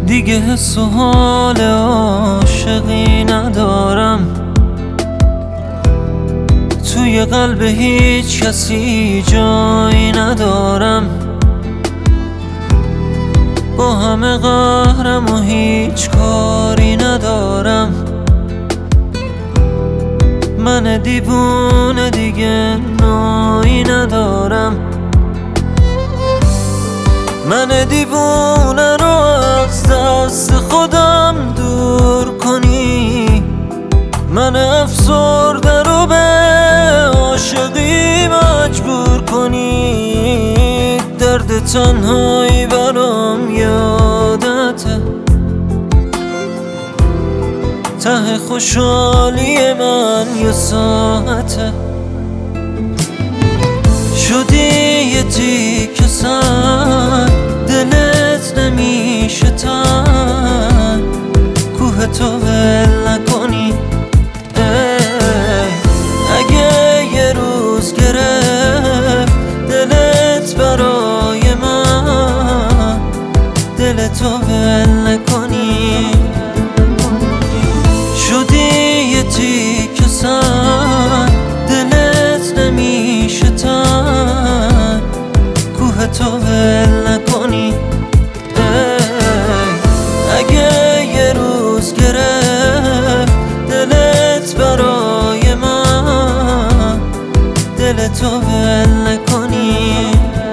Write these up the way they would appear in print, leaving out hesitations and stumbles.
دیگه حس و حال عاشقی ندارم، توی قلب هیچ کسی جایی ندارم. با همه قهرم و هیچ کاری ندارم. من دیوونه دیگه نایی ندارم. من دیوونه رو از دست خودم دور کنی، من افسرده رو به عاشقی مجبور کنی. درد تنهایی برام یادته، ته خوشحالی من یه ساعته. شدی یه تیکه سنگ، دلت نمیشه تنگ، کوه تو ول نکنی. اگه یه روز گرفت دلت برای من، دلتو ول نکنی. شدی یه تیکه سنگ، دلت نمیشه تنگ، کوه تو ول نکنی. اگه یه روز گرفت دلت برای من، دلتو ول نکنی.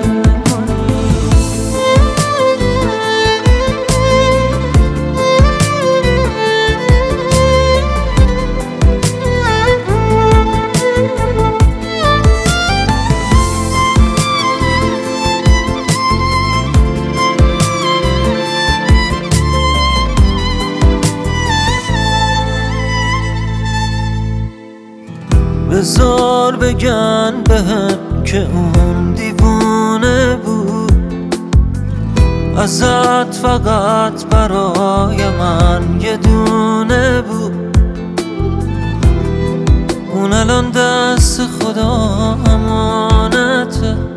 بذار بگن بهم که اون دیوونه بود، ازت فقط برای من یه دونه بود. اون الان دست خدا امانته،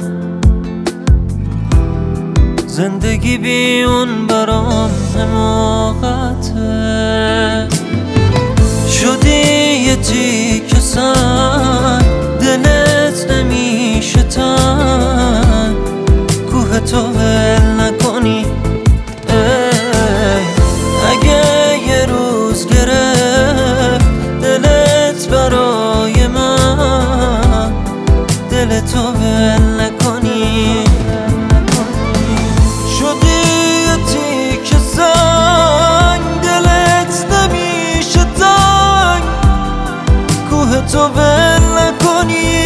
زندگی بی اون برام حماقته. شدی یه تیکه سنگ، دلت نمیشه تنگ، کوه تو ول نکنی. اگه یه روز گرفت دلت برای من، دلتو ول نکنی. شدی یه تیکه سنگ، دلت نمیشه تنگ، کوه تو ول نکنی.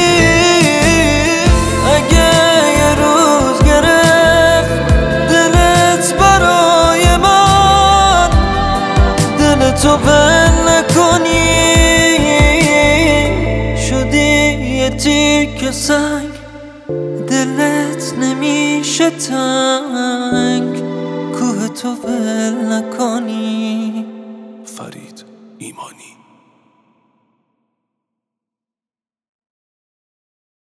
اگه یه روز گرفت دلت برای من، دلتو ول نکنی. شدی یه تیکه سنگ، دلت نمیشه تنگ، کوه تو ول نکنی. فرید ایمانی.